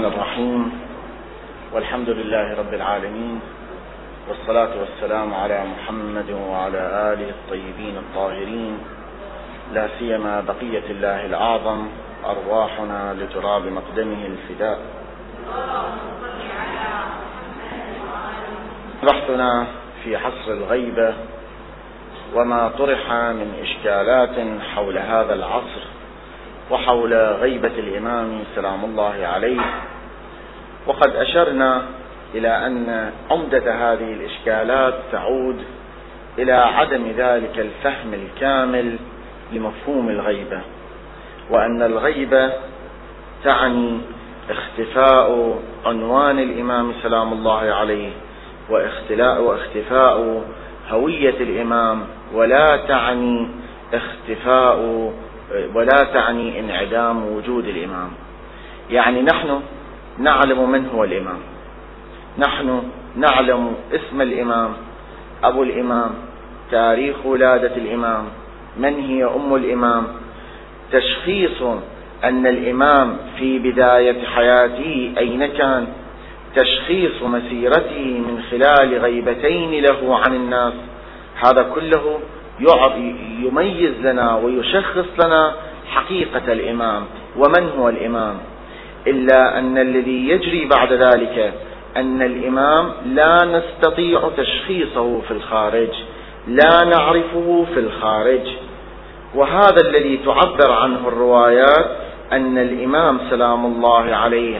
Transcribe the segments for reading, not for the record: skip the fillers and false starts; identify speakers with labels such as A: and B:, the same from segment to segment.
A: الرحيم، والحمد لله رب العالمين، والصلاة والسلام على محمد وعلى آله الطيبين الطاهرين، لا سيما بقية الله الأعظم، أرواحنا لتراب مقدمه الفداء. بحثنا في عصر الغيبة وما طرح من إشكالات حول هذا العصر وحول غيبة الإمام سلام الله عليه، وقد أشرنا إلى أن عمدة هذه الإشكالات تعود إلى عدم ذلك الفهم الكامل لمفهوم الغيبة، وأن الغيبة تعني اختفاء عنوان الإمام سلام الله عليه واختفاء هوية الإمام، ولا تعني انعدام وجود الإمام. يعني نحن نعلم من هو الإمام، نحن نعلم اسم الإمام، أبو الإمام، تاريخ ولادة الإمام، من هي أم الإمام، تشخيص أن الإمام في بداية حياته أين كان، تشخيص مسيرته من خلال غيبتين له عن الناس. هذا كله يميز لنا ويشخص لنا حقيقة الإمام ومن هو الإمام، إلا أن الذي يجري بعد ذلك أن الإمام لا نستطيع تشخيصه في الخارج، لا نعرفه في الخارج. وهذا الذي تعبر عنه الروايات، أن الإمام سلام الله عليه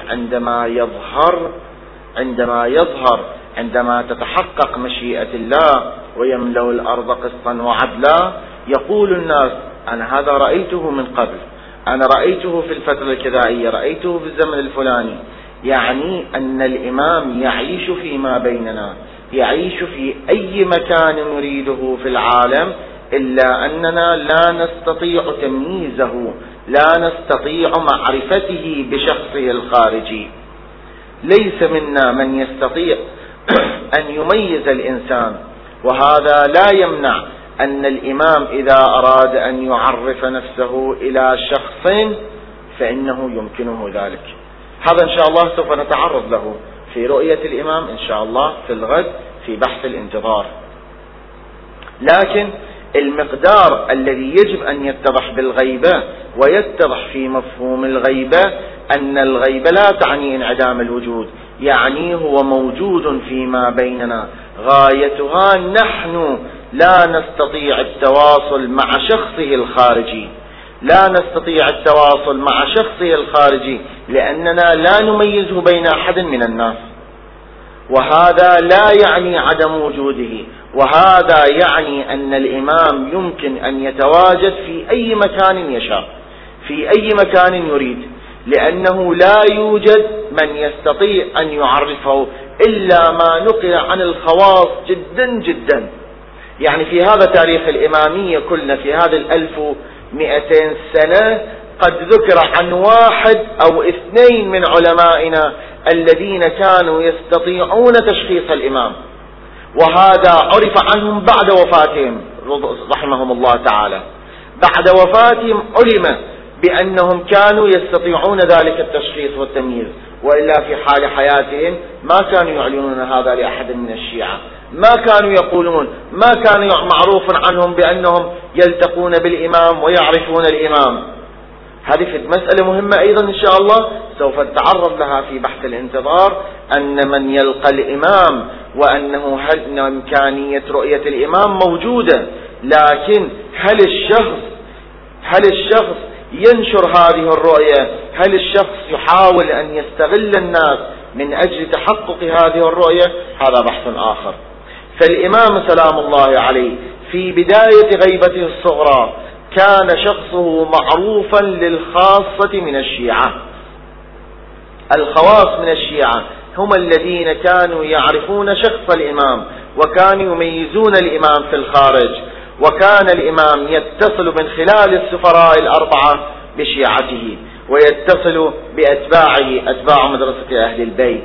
A: عندما تتحقق مشيئة الله ويملأ الأرض قسطا وعدلا، يقول الناس: أنا هذا رأيته من قبل، أنا رأيته في الفترة الكذائية، رأيته في الزمن الفلاني. يعني أن الإمام يعيش فيما بيننا، يعيش في أي مكان نريده في العالم، إلا أننا لا نستطيع تمييزه، لا نستطيع معرفته بشخصه الخارجي. ليس منا من يستطيع أن يميز الإنسان، وهذا لا يمنع أن الإمام إذا أراد أن يعرف نفسه إلى شخص فإنه يمكنه ذلك. هذا إن شاء الله سوف نتعرض له في رؤية الإمام إن شاء الله في الغد في بحث الانتظار. لكن المقدار الذي يجب أن يتضح بالغيبة ويتضح في مفهوم الغيبة، أن الغيبة لا تعني انعدام الوجود، يعني هو موجود فيما بيننا. غايتها نحن لا نستطيع التواصل مع شخصه الخارجي، لا نستطيع التواصل مع شخصه الخارجي لأننا لا نميزه بين أحد من الناس. وهذا لا يعني عدم وجوده، وهذا يعني أن الإمام يمكن أن يتواجد في أي مكان يشاء، في أي مكان يريد، لأنه لا يوجد من يستطيع أن يعرفه إلا ما نقل عن الخواص جدا جدا. يعني في هذا تاريخ الإمامية كلنا، في هذه 1200 سنة، قد ذكر عن واحد أو اثنين من علمائنا الذين كانوا يستطيعون تشخيص الإمام، وهذا عرف عنهم بعد وفاتهم رحمهم الله تعالى. بعد وفاتهم علم بأنهم كانوا يستطيعون ذلك التشخيص والتمييز، وإلا في حال حياتهم ما كانوا يعلنون هذا لأحد من الشيعة، ما كانوا يقولون، ما كان معروف عنهم بأنهم يلتقون بالإمام ويعرفون الإمام. هذه مسألة مهمة أيضا إن شاء الله سوف نتعرض لها في بحث الانتظار، أن من يلقى الإمام وأنه هل إمكانية رؤية الإمام موجودة، لكن هل الشخص ينشر هذه الرؤية؟ هل الشخص يحاول أن يستغل الناس من أجل تحقق هذه الرؤية؟ هذا بحث آخر. فالإمام سلام الله عليه في بداية غيبته الصغرى كان شخصه معروفا للخاصة من الشيعة. الخواص من الشيعة هم الذين كانوا يعرفون شخص الإمام، وكانوا يميزون الإمام في الخارج، وكان الإمام يتصل من خلال السفراء الأربعة بشيعته، ويتصل بأتباعه، أتباع مدرسة أهل البيت.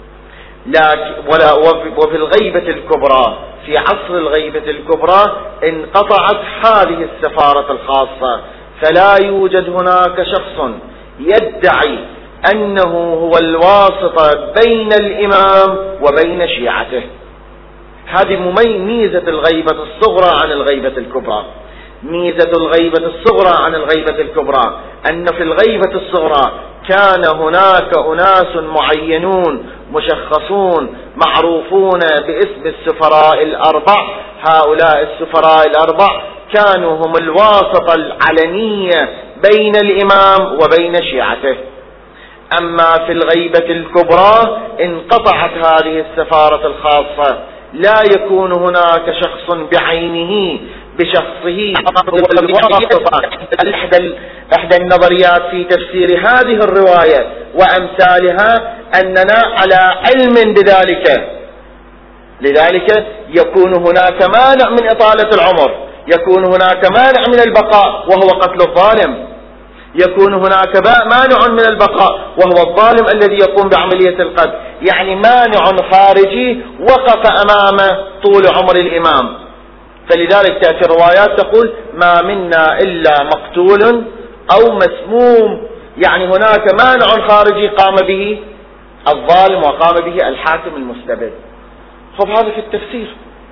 A: وفي الغيبة الكبرى، في عصر الغيبة الكبرى، انقطعت هذه السفارة الخاصة، فلا يوجد هناك شخص يدعي أنه هو الواسطة بين الإمام وبين شيعته. هذه ميزة الغيبة الصغرى عن الغيبة الكبرى. ميزة الغيبة الصغرى عن الغيبة الكبرى أن في الغيبة الصغرى كان هناك أناس معينون مشخصون معروفون باسم السفراء الأربع. هؤلاء السفراء الأربع كانوا هم الواسطة العلنية بين الإمام وبين شيعته. أما في الغيبة الكبرى انقطعت هذه السفارة الخاصة، لا يكون هناك شخص بعينه بشخصه. إحدى النظريات في تفسير هذه الرواية وأمثالها أننا على علم بذلك، لذلك يكون هناك مانع من إطالة العمر، يكون هناك مانع من البقاء وهو قتل الظالم، يكون هناك مانع من البقاء وهو الظالم الذي يقوم بعملية القتل. يعني مانع خارجي وقف أمام طول عمر الإمام. فلذلك تأتي الروايات تقول ما منا إلا مقتول أو مسموم، يعني هناك مانع خارجي قام به الظالم وقام به الحاكم المستبد. خب هذا في التفسير،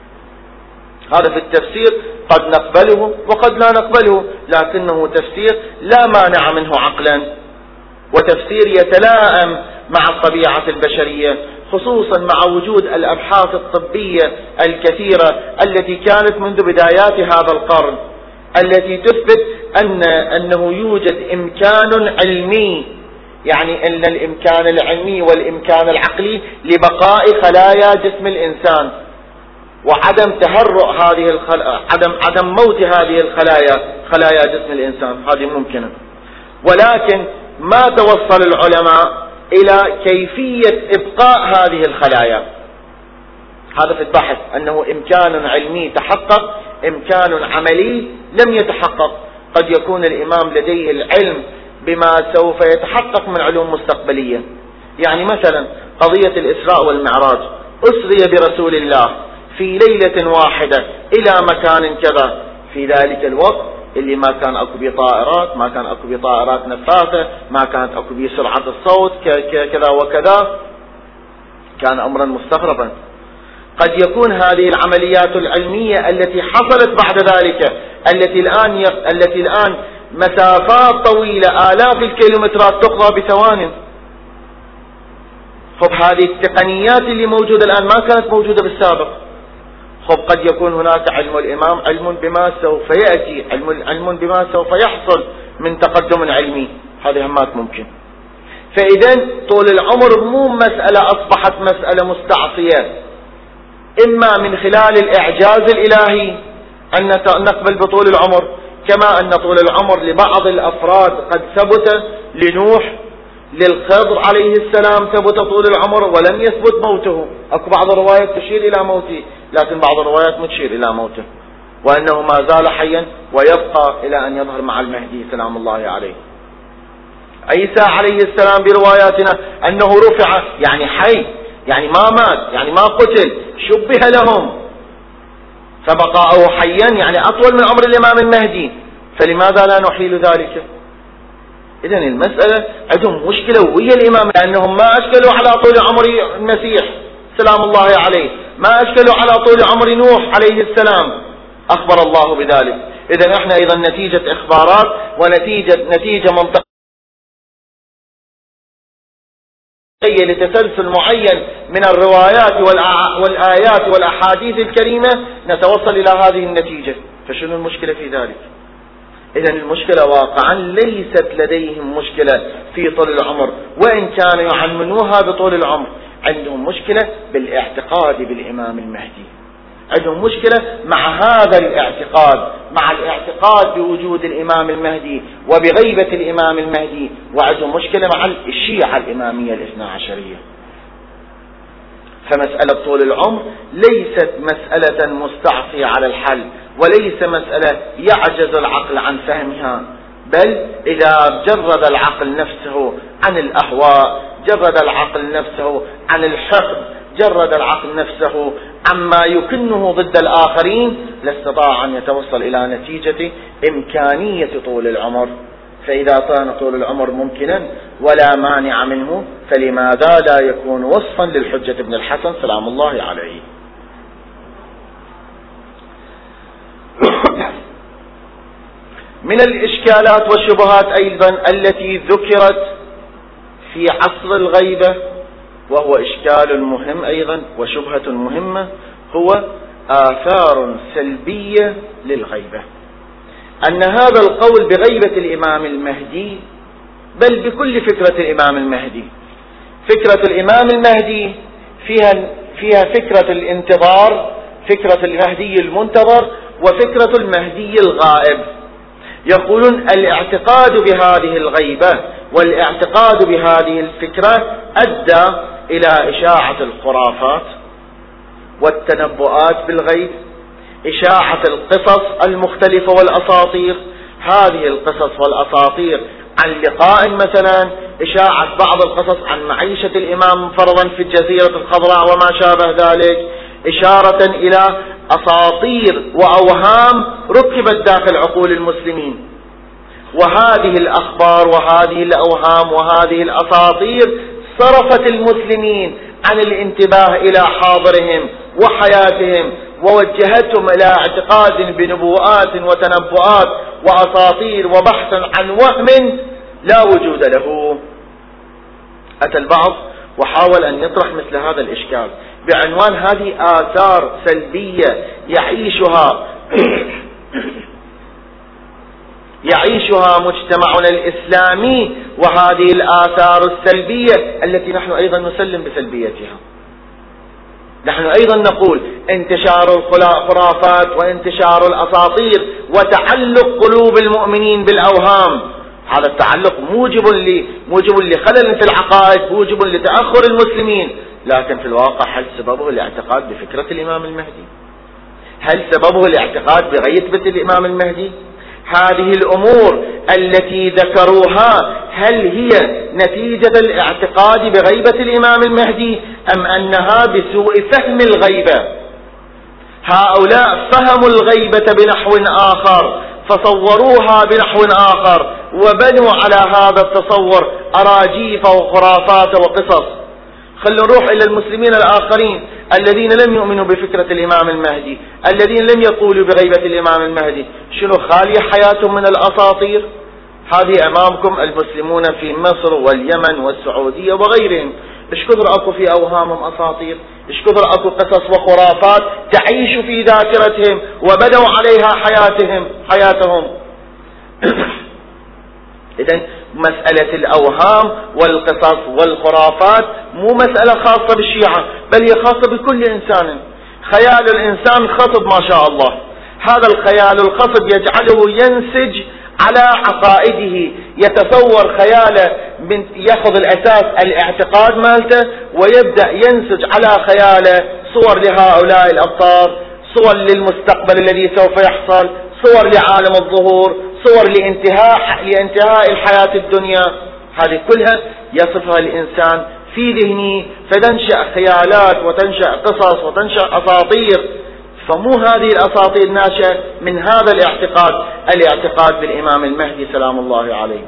A: هذا في التفسير قد نقبله وقد لا نقبله، لكنه تفسير لا مانع منه عقلا، وتفسير يتلائم مع الطبيعة البشرية، خصوصا مع وجود الأبحاث الطبية الكثيرة التي كانت منذ بدايات هذا القرن، التي تثبت أنه يوجد إمكان علمي، يعني أن الإمكان العلمي والإمكان العقلي لبقاء خلايا جسم الإنسان وعدم تهرؤ هذه عدم موت هذه الخلايا، خلايا جسم الإنسان، هذه ممكنة. ولكن ما توصل العلماء إلى كيفية إبقاء هذه الخلايا. هذا في البحث أنه إمكان علمي تحقق، إمكان عملي لم يتحقق. قد يكون الإمام لديه العلم بما سوف يتحقق من علوم مستقبلية. يعني مثلا قضية الإسراء والمعراج، أسري برسول الله في ليلة واحدة إلى مكان كذا، في ذلك الوقت اللي ما كان أكو بيه طائرات، ما كان أكو بيه طائرات نفاثة، ما كانت أكو بيه سرعة الصوت كذا وكذا، كان أمرا مستغربا. قد يكون هذه العمليات العلمية التي حصلت بعد ذلك، التي الآن مسافات طويلة آلاف الكيلومترات تقضى بثوان. خب هذه التقنيات اللي موجودة الآن ما كانت موجودة بالسابق. خب قد يكون هناك علم الإمام علم بما سوف يأتي، علم بما سوف يحصل من تقدم علمي، هذه همات ممكن. فإذا طول العمر مو مسألة أصبحت مسألة مستعصية، إما من خلال الإعجاز الإلهي أن نقبل بطول العمر، كما أن طول العمر لبعض الأفراد قد ثبت، لنوح للخضر عليه السلام ثبت طول العمر ولم يثبت موته. أكو بعض الروايات تشير إلى موته، لكن بعض الروايات ما تشير إلى موته، وأنه ما زال حيا ويبقى إلى أن يظهر مع المهدي سلام الله عليه. عيسى عليه السلام برواياتنا أنه رفع، يعني حي، يعني ما مات، يعني ما قتل، شبه لهم، فبقاءه حيا يعني أطول من عمر الإمام المهدي، فلماذا لا نحيل ذلك؟ إذن المسألة عندهم مشكلة ويا الإمام، لأنهم ما أشكلوا على طول عمر المسيح سلام الله عليه، ما أشكلوا على طول عمر نوح عليه السلام، أخبر الله بذلك. إذن احنا أيضا نتيجة إخبارات ونتيجة منطقية لتسلسل معين من الروايات والآيات والأحاديث الكريمة نتوصل إلى هذه النتيجة. فشنو المشكلة في ذلك؟ إذن المشكلة واقعا ليست لديهم مشكلة في طول العمر، وإن كانوا يعملوها بطول العمر، عندهم مشكلة بالاعتقاد بالإمام المهدي، عندهم مشكلة مع هذا الاعتقاد، مع الاعتقاد بوجود الإمام المهدي وبغيبة الإمام المهدي، وعندهم مشكلة مع الشيعة الإمامية الاثنى عشرية. فمسألة طول العمر ليست مسألة مستعصية على الحل، وليس مسألة يعجز العقل عن فهمها، بل إذا جرد العقل نفسه عن الأهواء، جرد العقل نفسه عن الحقد، جرد العقل نفسه عما يكنه ضد الآخرين، لاستطاع أن يتوصل إلى نتيجة إمكانية طول العمر. فإذا كان طول العمر ممكنا ولا مانع منه فلماذا لا يكون وصفا للحجة ابن الحسن سلام الله عليه؟ من الإشكالات والشبهات أيضا التي ذكرت في عصر الغيبة، وهو إشكال مهم أيضا وشبهة مهمة، هو آثار سلبية للغيبة. أن هذا القول بغيبة الإمام المهدي، بل بكل فكرة الإمام المهدي، فكرة الإمام المهدي فيها فكرة الانتظار، فكرة المهدي المنتظر، وفكرة المهدي الغائب. يقولون الاعتقاد بهذه الغيبة والاعتقاد بهذه الفكرة أدى إلى إشاعة الخرافات والتنبؤات بالغيب، إشاعة القصص المختلفة والأساطير. هذه القصص والأساطير عن لقاء مثلا، إشاعة بعض القصص عن معيشة الإمام فرضا في الجزيرة الخضراء وما شابه ذلك، إشارة إلى أساطير وأوهام ركبت داخل عقول المسلمين. وهذه الأخبار وهذه الأوهام وهذه الأساطير صرفت المسلمين عن الانتباه إلى حاضرهم وحياتهم، ووجهتهم إلى اعتقاد بنبوءات وتنبؤات وأساطير وبحثا عن وهم لا وجود له. أتى البعض وحاول أن يطرح مثل هذا الإشكال بعنوان هذه آثار سلبية يعيشها مجتمعنا الإسلامي، وهذه الآثار السلبية التي نحن أيضا نسلم بسلبيتها. نحن أيضا نقول انتشار الخرافات وانتشار الأساطير وتعلق قلوب المؤمنين بالأوهام، هذا التعلق موجب لخلل في العقائد، موجب لتأخر المسلمين. لكن في الواقع هل سببه الاعتقاد بفكرة الإمام المهدي؟ هل سببه الاعتقاد بغيبة الإمام المهدي؟ هذه الأمور التي ذكروها هل هي نتيجة الاعتقاد بغيبة الإمام المهدي أم أنها بسوء فهم الغيبة؟ هؤلاء فهموا الغيبة بنحو آخر، فصوروها بنحو آخر، وبنوا على هذا التصور أراجيف وخرافات وقصص. خلوا نروح إلى المسلمين الآخرين الذين لم يؤمنوا بفكرة الإمام المهدي، الذين لم يقولوا بغيبة الإمام المهدي، شنو خالية حياتهم من الأساطير؟ هذه أمامكم المسلمون في مصر واليمن والسعودية وغيرهم، إيش كثر أكو في أوهامهم أساطير، إيش كثر أكو قصص وخرافات تعيش في ذاكرتهم وبدوا عليها حياتهم. إذن مسألة الأوهام والقصص والخرافات مو مسألة خاصة بالشيعة، بل هي خاصة بكل إنسان. خيال الإنسان خصب ما شاء الله، هذا الخيال الخصب يجعله ينسج على عقائده، يتصور خياله يأخذ الأساس الاعتقاد مالته ويبدأ ينسج على خياله صور لهؤلاء الأبطال، صور للمستقبل الذي سوف يحصل، صور لعالم الظهور، صور لانتهاء الحياة الدنيا. هذه كلها يصفها الإنسان في ذهنه، فتنشأ خيالات وتنشأ قصص وتنشأ أساطير. فمو هذه الأساطير ناشئة من هذا الاعتقاد بالإمام المهدي سلام الله عليه.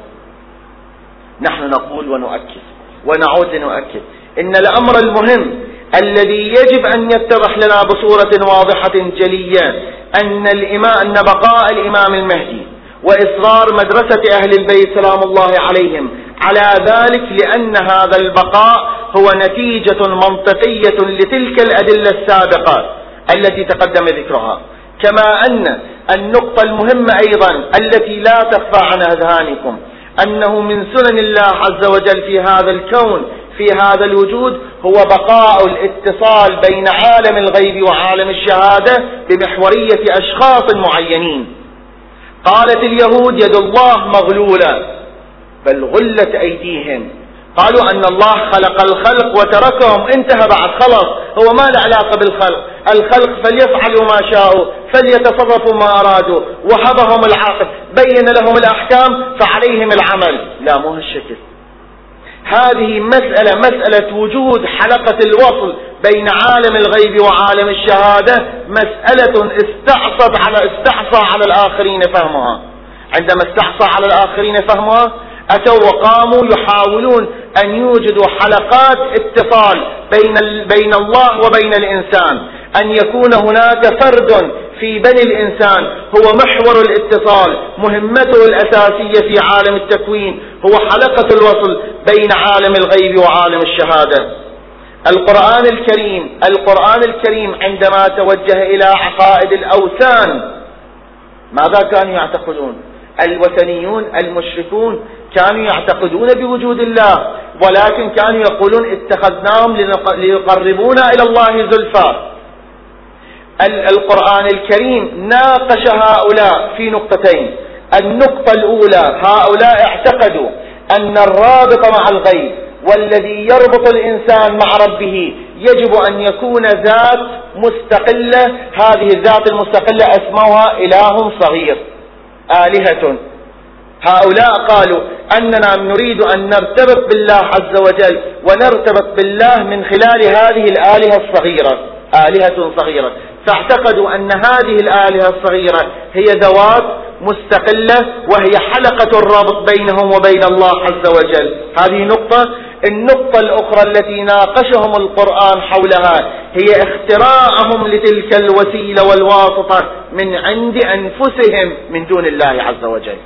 A: نحن نقول ونؤكد ونعود لنؤكد إن الأمر المهم الذي يجب أن يتضح لنا بصورة واضحة جلية أن بقاء الإمام المهدي وإصرار مدرسة أهل البيت سلام الله عليهم على ذلك، لأن هذا البقاء هو نتيجة منطقية لتلك الأدلة السابقة التي تقدم ذكرها. كما أن النقطة المهمة أيضا التي لا تخفى عن أذهانكم أنه من سنن الله عز وجل في هذا الكون في هذا الوجود هو بقاء الاتصال بين عالم الغيب وعالم الشهادة بمحورية أشخاص معينين. قالت اليهود يد الله مغلولة، بل غلت أيديهم. قالوا أن الله خلق الخلق وتركهم، انتهى بعد خلاص، هو ما له علاقة بالخلق، الخلق فليفعلوا ما شاءوا فليتصرفوا ما أرادوا، وهبهم العاقل، بين لهم الأحكام فعليهم العمل. لا، مو هالشكل. هذه مسألة وجود حلقة الوصل بين عالم الغيب وعالم الشهادة، مسألة استعصى على الآخرين فهمها. عندما استعصى على الآخرين فهمها أتوا وقاموا يحاولون أن يوجدوا حلقات اتصال بين الله وبين الإنسان، أن يكون هناك فرد في بني الإنسان هو محور الاتصال، مهمته الأساسية في عالم التكوين هو حلقة الوصل بين عالم الغيب وعالم الشهادة. القرآن الكريم عندما توجه إلى عقائد الأوثان ماذا كانوا يعتقدون؟ الوثنيون المشركون كانوا يعتقدون بوجود الله، ولكن كانوا يقولون اتخذناهم ليقربونا إلى الله زلفى. القرآن الكريم ناقش هؤلاء في نقطتين. النقطة الأولى، هؤلاء اعتقدوا أن الرابط مع الغيب والذي يربط الإنسان مع ربه يجب أن يكون ذات مستقلة، هذه الذات المستقلة أسموها إله صغير، آلهة. هؤلاء قالوا أننا نريد أن نرتبط بالله عز وجل ونرتبط بالله من خلال هذه الآلهة الصغيرة، آلهة صغيرة. فاعتقدوا أن هذه الآلهة الصغيرة هي ذوات مستقلة وهي حلقة الرابط بينهم وبين الله عز وجل. هذه نقطة. النقطة الأخرى التي ناقشهم القرآن حولها هي اختراعهم لتلك الوسيلة والواسطة من عند أنفسهم من دون الله عز وجل.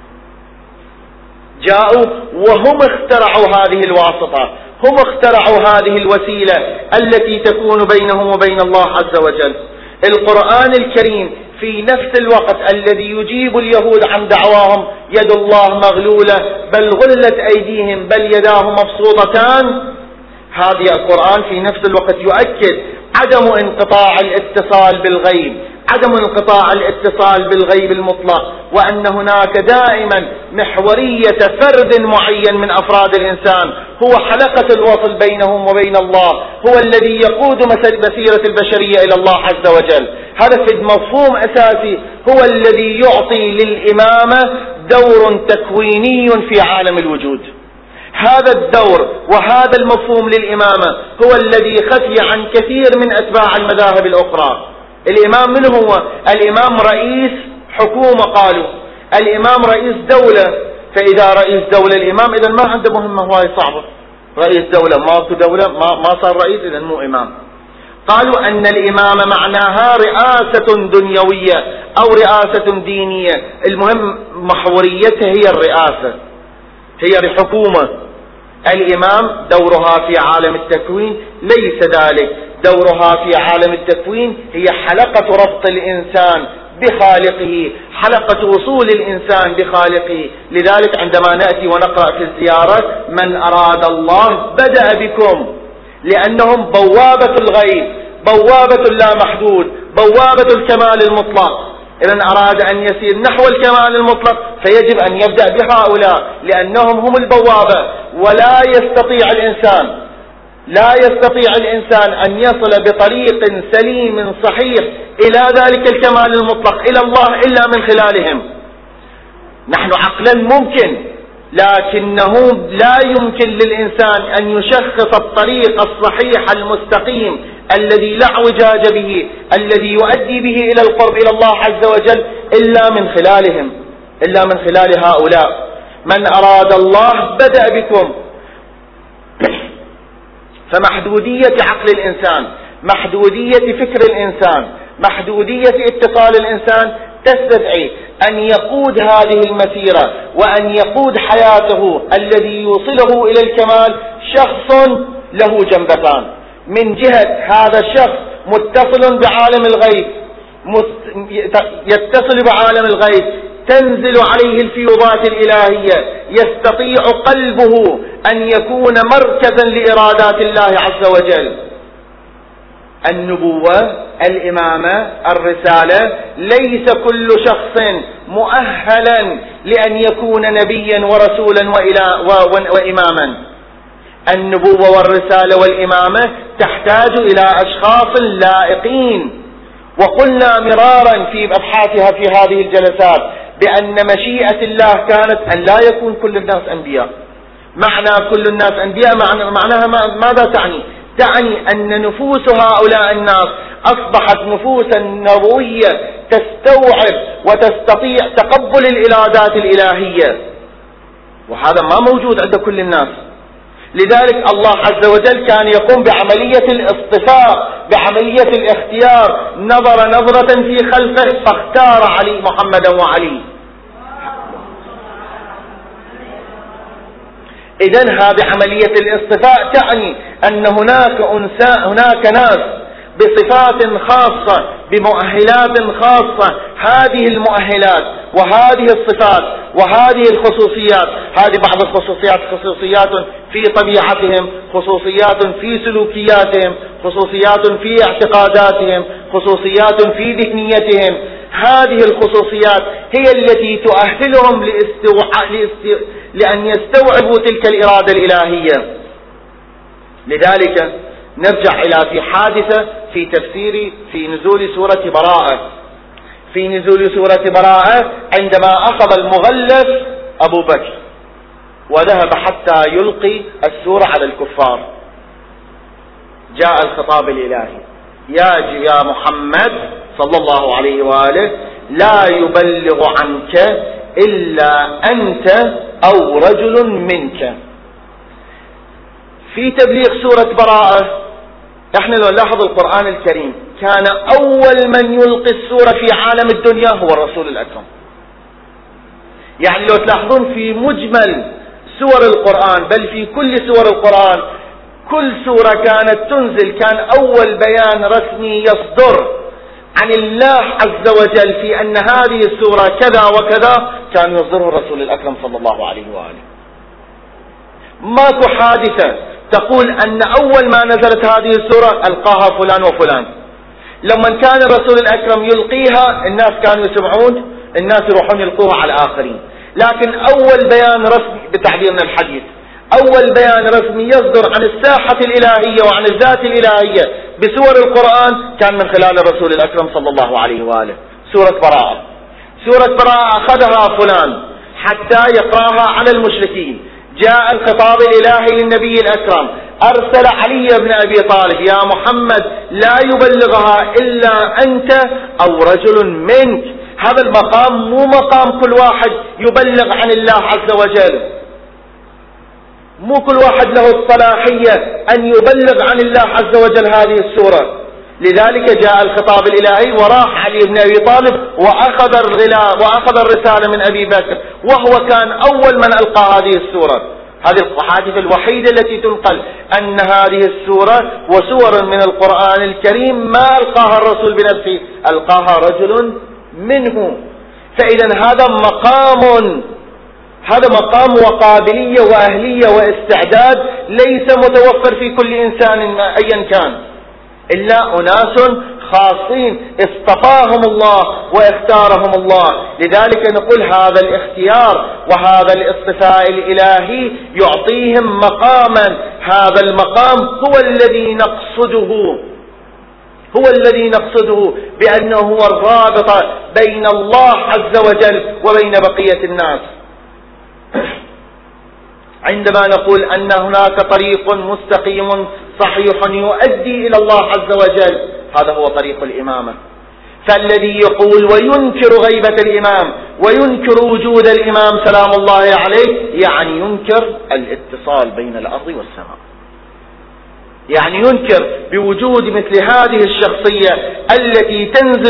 A: جاءوا وهم اخترعوا هذه الواسطة، هم اخترعوا هذه الوسيلة التي تكون بينهم وبين الله عز وجل. القرآن الكريم في نفس الوقت الذي يجيب اليهود عن دعواهم يد الله مغلولة بل غلت أيديهم بل يداه مبسوطتان، هذا القرآن في نفس الوقت يؤكد عدم انقطاع الاتصال بالغيب، عدم انقطاع الاتصال بالغيب المطلق، وأن هناك دائما محورية فرد معين من أفراد الإنسان هو حلقة الوصل بينهم وبين الله، هو الذي يقود مسيرة البشرية إلى الله عز وجل. هذا في مفهوم أساسي هو الذي يعطي للإمامة دور تكويني في عالم الوجود. هذا الدور وهذا المفهوم للإمامة هو الذي خفي عن كثير من أتباع المذاهب الأخرى. الإمام من هو؟ الإمام رئيس حكومة، قالوا الإمام رئيس دولة، فإذا رئيس دولة الإمام إذن ما عنده مهمة هواي صعبة، رئيس دولة ماكو دولة ما صار رئيس إذن مو إمام. قالوا أن الإمامة معناها رئاسة دنيوية أو رئاسة دينية، المهم محوريتها هي الرئاسة، هي الحكومة. الإمام دورها في عالم التكوين ليس ذلك، دورها في عالم التكوين هي حلقة ربط الإنسان بخالقه، حلقة وصول الإنسان بخالقه. لذلك عندما نأتي ونقرأ في الزيارة من أراد الله بدأ بكم، لأنهم بوابة الغيب، بوابة اللا محدود، بوابة الكمال المطلق. إذن أراد أن يسير نحو الكمال المطلق فيجب أن يبدأ بهؤلاء لأنهم هم البوابة. ولا يستطيع الإنسان أن يصل بطريق سليم صحيح إلى ذلك الكمال المطلق إلى الله إلا من خلالهم. نحن عقلا ممكن، لكنه لا يمكن للإنسان أن يشخص الطريق الصحيح المستقيم الذي لا اعوجاج به، الذي يؤدي به إلى القرب إلى الله عز وجل إلا من خلالهم، إلا من خلال هؤلاء. من أراد الله بدأ بكم. فمحدودية عقل الإنسان، محدودية فكر الإنسان، محدودية اتصال الإنسان تستدعي أن يقود هذه المسيرة وأن يقود حياته الذي يوصله إلى الكمال شخص له جنبتان. من جهة هذا الشخص متصل بعالم الغيب، يتصل بعالم الغيب، تنزل عليه الفيوضات الإلهية، يستطيع قلبه أن يكون مركزا لإرادات الله عز وجل. النبوة، الإمامة، الرسالة، ليس كل شخص مؤهلا لأن يكون نبيا ورسولا وإماما. النبوة والرسالة والإمامة تحتاج إلى أشخاص لائقين. وقلنا مرارا في أبحاثها في هذه الجلسات بأن مشيئة الله كانت أن لا يكون كل الناس أنبياء. معنى كل الناس أنبياء معناها ماذا تعني؟ تعني أن نفوس هؤلاء الناس أصبحت نفوسا نبوية تستوعب وتستطيع تقبل الإرادات الإلهية، وهذا ما موجود عند كل الناس. لذلك الله عز وجل كان يقوم بعملية الاصطفاء، بعملية الاختيار، نظر نظرة في خلقه فاختار علي محمدا وعلي. إذن هذه عملية الاصطفاء تعني أن هناك ناس بصفات خاصة بمؤهلات خاصة، هذه المؤهلات وهذه الصفات وهذه الخصوصيات، هذه بعض الخصوصيات خصوصيات في طبيعتهم، خصوصيات في سلوكياتهم، خصوصيات في اعتقاداتهم، خصوصيات في ذهنيتهم. هذه الخصوصيات هي التي تؤهلهم لأن يستوعبوا تلك الإرادة الإلهية. لذلك نرجع إلى في حادثة في تفسير في نزول سورة براءة. في نزول سورة براءة عندما أخذ المغلف أبو بكر وذهب حتى يلقي السورة على الكفار، جاء الخطاب الإلهي: يا محمد صلى الله عليه وآله، لا يبلغ عنك إلا أنت أو رجل منك. في تبليغ سورة براءة نحن لو نلاحظ القرآن الكريم كان أول من يلقي السورة في عالم الدنيا هو الرسول الأكرم. يعني لو تلاحظون في مجمل سور القرآن، بل في كل سور القرآن، كل سورة كانت تنزل كان أول بيان رسمي يصدر عن الله عز وجل في أن هذه السورة كذا وكذا كان يصدره الرسول الأكرم صلى الله عليه وآله. ماكو حادثة تقول أن أول ما نزلت هذه السورة ألقاها فلان وفلان. لما كان الرسول الأكرم يلقيها الناس كانوا يسمعون، الناس يروحون يلقوها على الآخرين. لكن أول بيان رسمي بتعبيرنا الحديث، أول بيان رسمي يصدر عن الساحة الإلهية وعن الذات الإلهية بسور القرآن كان من خلال الرسول الأكرم صلى الله عليه وآله. سورة براءة، سورة براءة أخذها فلان حتى يقرأها على المشركين. جاء الخطاب الإلهي للنبي الأكرم، أرسل علي بن أبي طالب: يا محمد لا يبلغها إلا أنت أو رجل منك. هذا المقام مو مقام كل واحد يبلغ عن الله عز وجل، مو كل واحد له الصلاحية أن يبلغ عن الله عز وجل هذه السورة. لذلك جاء الخطاب الإلهي وراح علي بن أبي طالب وأخذ الرسالة من أبي بكر، وهو كان أول من ألقى هذه السورة. هذه الحادثة الوحيدة التي تنقل أن هذه السورة وسور من القرآن الكريم ما ألقاها الرسول بنفسه، ألقاها رجل منه. فإذا هذا مقام وقابلية وأهلية واستعداد ليس متوفر في كل إنسان أيا كان، إلا أناس خاصين اصطفاهم الله واختارهم الله. لذلك نقول هذا الاختيار وهذا الاصطفاء الإلهي يعطيهم مقاما، هذا المقام هو الذي نقصده بأنه هو الرابط بين الله عز وجل وبين بقية الناس. عندما نقول أن هناك طريق مستقيم صحيح يؤدي إلى الله عز وجل، هذا هو طريق الإمامة. فالذي يقول وينكر غيبة الإمام وينكر وجود الإمام سلام الله عليه يعني ينكر الاتصال بين الأرض والسماء، يعني ينكر بوجود مثل هذه الشخصية التي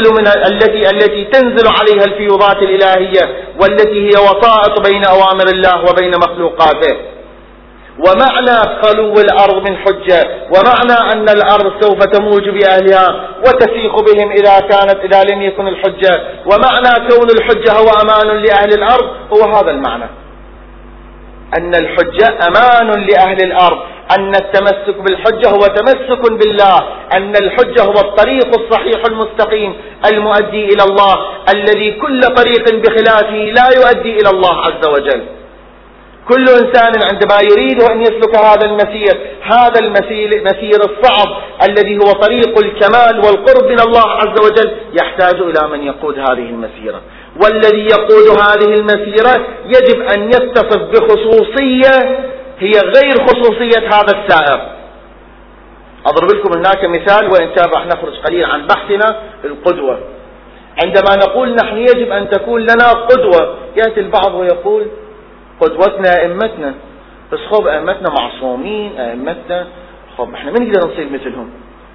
A: تنزل عليها الفيوضات الإلهية والتي هي وسائط بين أوامر الله وبين مخلوقاته. ومعنى خلو الأرض من حجة، ومعنى أن الأرض سوف تموج بأهلها وتسيق بهم إذا لم يكن الحجة، ومعنى كون الحجة هو أمان لأهل الأرض هو هذا المعنى، أن الحجة أمان لأهل الأرض، أن التمسك بالحجة هو تمسك بالله، أن الحجة هو الطريق الصحيح المستقيم المؤدي إلى الله، الذي كل طريق بخلافه لا يؤدي إلى الله عز وجل. كل إنسان عندما يريد أن يسلك هذا المسير الصعب الذي هو طريق الكمال والقرب من الله عز وجل يحتاج إلى من يقود هذه المسيرة، والذي يقود هذه المسيرة يجب أن يتصف بخصوصية هي غير خصوصية هذا السائر. أضرب لكم هناك مثال وإن كان راح نخرج قليل عن بحثنا. القدوة عندما نقول نحن يجب أن تكون لنا قدوة، يأتي البعض ويقول قدوتنا أئمتنا، بس خب أئمتنا معصومين، أئمتنا خب احنا ما نقدر نصير مثلهم.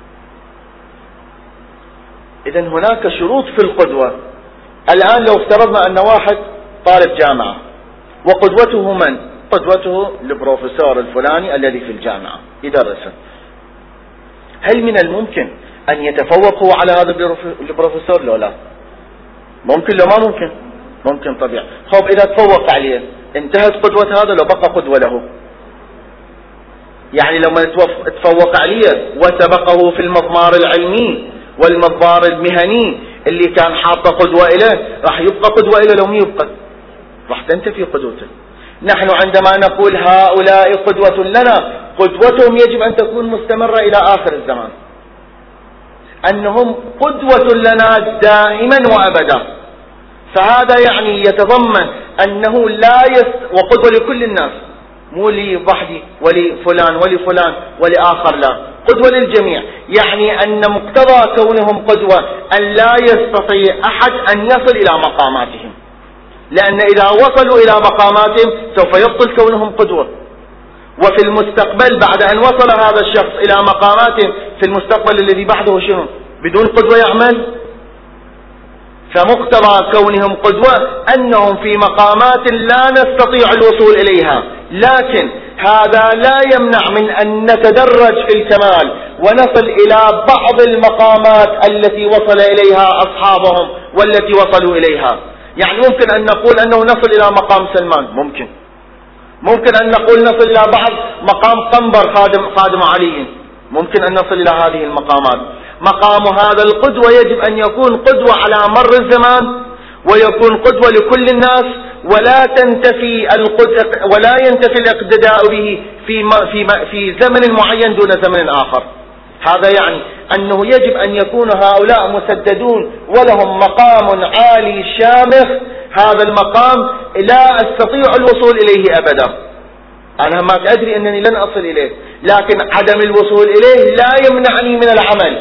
A: إذن هناك شروط في القدوة. الآن لو افترضنا أن واحد طالب جامعة وقدوته من؟ قدوته البروفيسور الفلاني الذي في الجامعة يدرسه، هل من الممكن أن يتفوقوا على هذا البروفيسور لو لا؟ ممكن لو ما ممكن؟ ممكن طبيعي. خب إذا تفوق عليه انتهت قدوة هذا لو بقى قدوة له؟ يعني لما تفوق عليه وسبقه في المضمار العلمي والمضمار المهني اللي كان حاطه قدوة إليه، راح يبقى قدوة إليه لو ما يبقى؟ راح تنتفي قدوته. نحن عندما نقول هؤلاء قدوة لنا، قدوتهم يجب أن تكون مستمرة إلى آخر الزمان، أنهم قدوة لنا دائما وأبدا. فهذا يعني يتضمن أنه وقدوة لكل الناس، مو لي وحدي ولفلان ولفلان ولآخر، لا، قدوة للجميع. يعني أن مقتضى كونهم قدوة أن لا يستطيع أحد أن يصل إلى مقاماتهم، لأن إذا وصلوا إلى مقاماتهم سوف يبطل كونهم قدوة. وفي المستقبل بعد أن وصل هذا الشخص إلى مقاماتهم، في المستقبل الذي بعده شنو؟ بدون قدوة يعمل. فمقتضى كونهم قدوة أنهم في مقامات لا نستطيع الوصول إليها، لكن هذا لا يمنع من أن نتدرج في الكمال ونصل إلى بعض المقامات التي وصل إليها أصحابهم والتي وصلوا إليها. يعني ممكن أن نقول أنه نصل إلى مقام سلمان، ممكن أن نقول نصل إلى بعض مقام قنبر خادم علي، ممكن أن نصل إلى هذه المقامات. مقام هذا القدوة يجب أن يكون قدوة على مر الزمان، ويكون قدوة لكل الناس، ولا ينتفي الاقتداء به في زمن معين دون زمن آخر. هذا يعني أنه يجب أن يكون هؤلاء مسددون ولهم مقام عالي شامخ، هذا المقام لا أستطيع الوصول إليه أبدا. أنا ما أدري أنني لن أصل إليه، لكن عدم الوصول إليه لا يمنعني من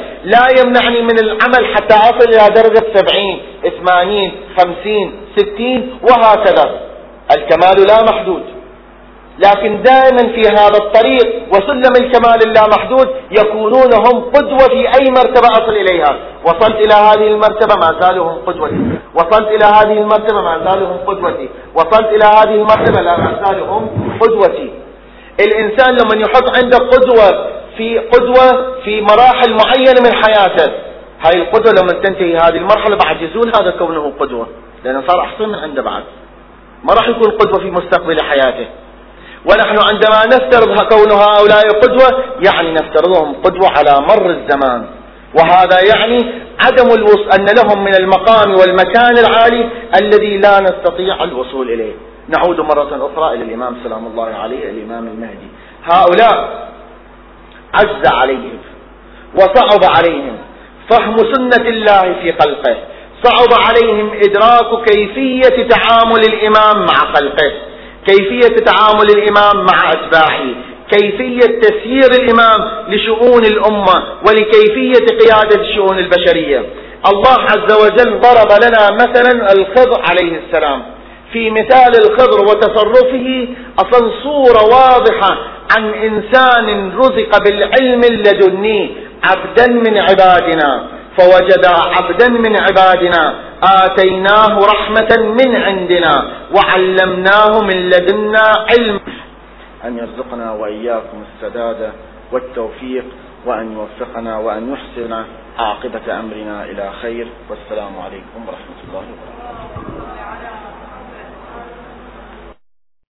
A: العمل حتى أصل إلى درجة 70 80 50 60 وهكذا. الكمال لا محدود، لكن دائما في هذا الطريق وسلم الكمال اللا محدود يكونون هم قدوة في أي مرتبة أصل إليها. وصلت إلى هذه المرتبة ما زالوا هم قدوتي، وصلت إلى هذه المرتبة ما زالوا هم قدوتي، وصلت إلى هذه المرتبة لا ما زالوا هم قدوتي. الإنسان لما يحط عنده قدوة في مراحل معينة من حياته، هاي القدوة لما تنتهي هذه المرحلة بعد يزول هذا كونه قدوة، لأنه صار أحسن من عنده، بعد ما راح يكون قدوة في مستقبل حياته. ونحن عندما نفترض كون هؤلاء قدوة يعني نفترضهم قدوة على مر الزمان، وهذا يعني عدم الوصول، أن لهم من المقام والمكان العالي الذي لا نستطيع الوصول إليه. نعود مرة أخرى إلى الإمام سلام الله عليه، الإمام المهدي. هؤلاء عز عليهم وصعب عليهم فهم سنة الله في خلقه، صعب عليهم إدراك كيفية تعامل الإمام مع خلقه، كيفية تعامل الإمام مع أتباعه، كيفية تسيير الإمام لشؤون الأمة ولكيفية قيادة الشؤون البشرية. الله عز وجل ضرب لنا مثلا الخضر عليه السلام. في مثال الخضر وتصرفه أصلا صورة واضحة عن إنسان رزق بالعلم اللدني، عبدا من عبادنا، فوجد عبدا من عبادنا آتيناه رحمة من عندنا وعلمناه من لدنا علم. أن يرزقنا وإياكم السداد والتوفيق، وأن يوفقنا وأن يحسن عاقبة أمرنا إلى خير. والسلام عليكم ورحمة الله وبركاته.